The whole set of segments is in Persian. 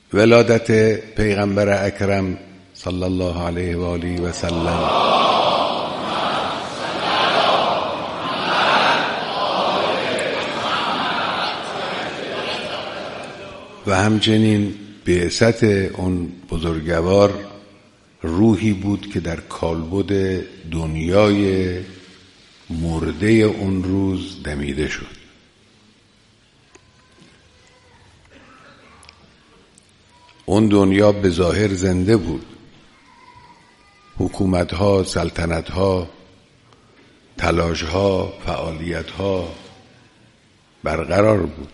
ولادت پیغمبر اکرم صلی الله علیه و آله و سلم و همچنین بعثت اون بزرگوار روحی بود که در کالبد دنیای مرده اون روز دمیده شد. اون دنیا به ظاهر زنده بود، حکومت‌ها، سلطنت‌ها، تلاش‌ها، فعالیت‌ها برقرار بود،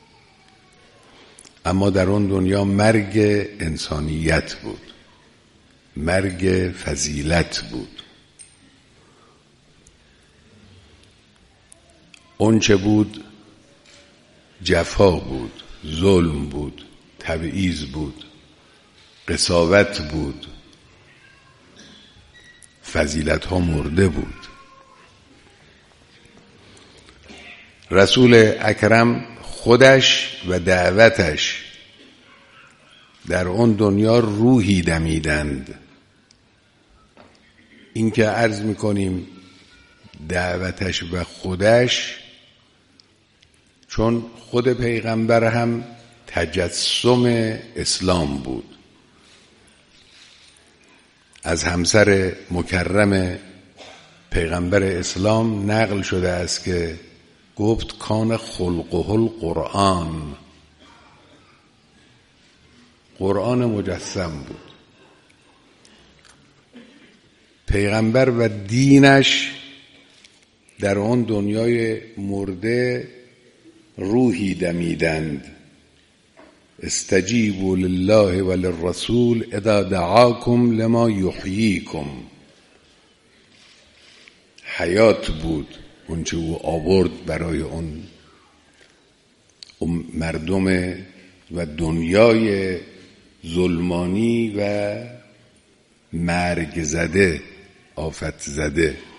اما در اون دنیا مرگ انسانیت بود، مرگ فضیلت بود. اون چه بود جفا بود، ظلم بود، تبعیض بود، قساوت بود، فضیلت ها مرده بود. رسول اکرم خودش و دعوتش در اون دنیا روحی دمیدند. این که عرض میکنیم دعوتش و خودش، چون خود پیغمبر هم تجسم اسلام بود. از همسر مکرم پیغمبر اسلام نقل شده است که گفت کان خلقه القرآن، قرآن مجسم بود. پیغمبر و دینش در آن دنیای مرده روحی دمیدند. استجیبوا لله و للرسول اذا دعاکم لما یحییکم. حیات بود اون چه او آورد برای اون مردم و دنیای ظلمانی و مرگ زده، آفت زده.